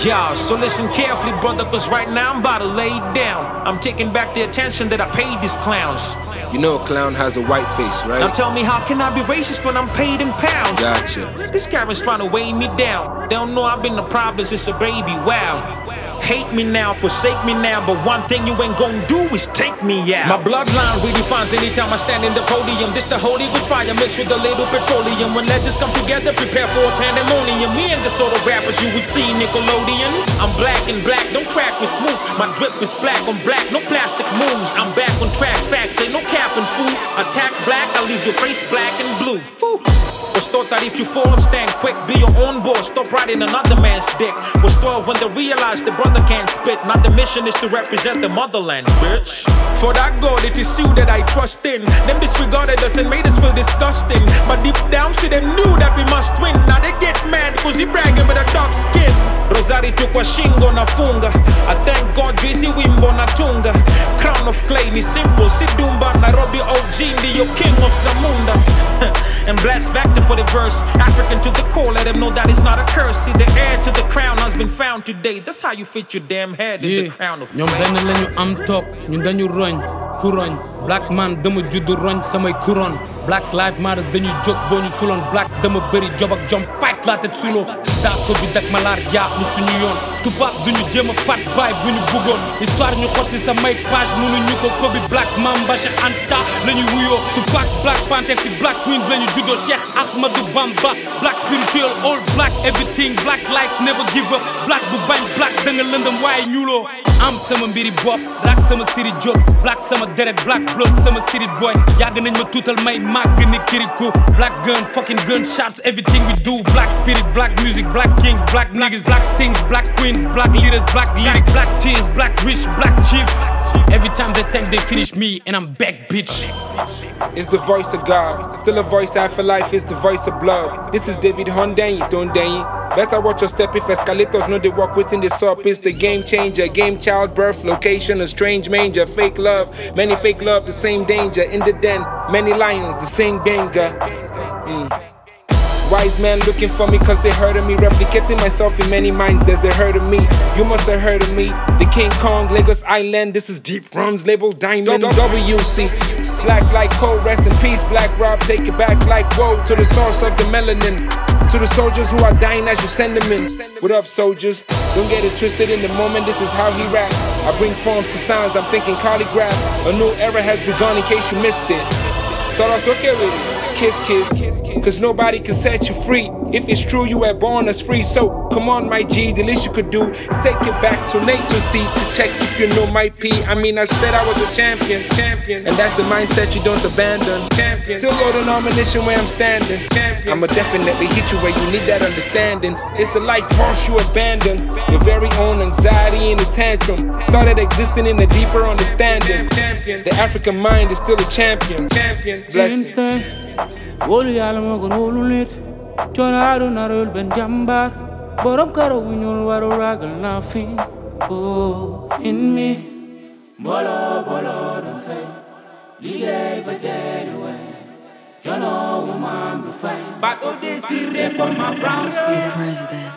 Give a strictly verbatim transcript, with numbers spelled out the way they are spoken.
Yeah, so listen carefully, brother, cause right now I'm about to lay it down. I'm taking back the attention that I paid these clowns. You know a clown has a white face, right? Now tell me, how can I be racist when I'm paid in pounds? Gotcha. This Karen's trying to weigh me down. They don't know I've been the problem since a baby, wow. Hate me now, forsake me now, but one thing you ain't gonna do is take me out. My bloodline redefines anytime I stand in the podium. This the Holy Ghost fire mixed with a little petroleum. When legends come together, prepare for a pandemonium. We ain't the sort of rappers you would see Nickelodeon. I'm black and black, don't crack with smooth. My drip is black on black, no plastic moves. I'm back on track, facts, ain't no cap and fool. Attack black, I'll leave your face black and blue. Woo. Was taught that if you fall, stand quick, be your own boss, stop riding another man's dick. Was twelve when they realized the brother can't spit. Now the mission is to represent the motherland, bitch. For that God, it is you that I trust in. Them disregarded us and made us feel disgusting. But deep down, see them knew that we must win. Now they get mad cause he bragging with a dark skin. Rosari tukwa shingo na funga. I thank God Jay-Z wimbo na tunga. Crown of clay ni simple, Sidumba Nairobi O G ndiyo king of Zamunda. And blast Vector for the verse. African to the core, let them know that it's not a curse. See, the heir to the crown has been found today. That's how you fit your damn head in yeah. the crown of ñoom benn lañu am toog ñun dañu roñ ku roñ black man dama juddu roñ samay couronne. Black life matters dañuy jóg boo ñu suloon. Black dama bëri job ak jom fight la tête sulo. daa ko bi dak malaar yaa lu suñu yoon. tubaab duñu jéem a fat baay bu ñu bëggoon. histoire ñu xotti sa may page mënuñu ko ko bi black Mamba Cheikh Anta lañuy wuyoo. Tupac Black Panther si Black Queens lañu juddoo. Cheikh Ahmadou Bamba black spiritual all black everything black lights never give up. Black bu bañ black da nga lëndëm waaye ñuuloo. am sama mbiri bopp black sama city job black sama deret black blood sama city boy. yàgg nañ ma tuutal may màgg ni kirikou. Black gun fucking gunshots everything we do. Black spirit black music black kings black niggas black things black queens black leaders black lyrics black cheers black rich black chief. Every time they think they finish me and I'm back, bitch. It's the voice of God, still a voice after life, it's the voice of blood. This is David Hondenyi, Dondenyi. Better watch your step if escalators know they walk within the up. It's the game changer, game childbirth, location, a strange manger, fake love, many fake love, the same danger. In the den, many lions, the same danger. Mm. Wise man looking for me cause they heard of me. Replicating myself in many minds, there's a herd of me. You must have heard of me. The King Kong, Lagos Island, this is Deep Runs, labeled Diamond. W C, black like coal, rest in peace. Black Rob, take it back like woe. To the source of the melanin. To the soldiers who are dying as you send them in. What up, soldiers? Don't get it twisted in the moment, this is how he rap. I bring forms to sounds, I'm thinking calligraph. A new era has begun in case you missed it. So that's okay with it. Kiss, kiss, cause nobody can set you free. If it's true you were born as free, so come on my G, the least you could do is take it back to nature seat to check if you know my P. I mean I said I was a champion, champion, and that's a mindset you don't abandon. Champion, still loading ammunition where I'm standing. Champion, I'ma definitely hit you where you need that understanding. It's the life force you abandon, your very own anxiety in a tantrum. Started existing in a deeper understanding. Champion, the African mind is still a champion. Champion, bless it. Wolu yàlla moo gën wolu nit coono àdduna réewul benn jàmbaar borom karaw bu ñuul waru ragal nothing oh in me bolo bolo don't say liggéey ba dee di wey coono wu maam du fay but oh this is for my brown skin president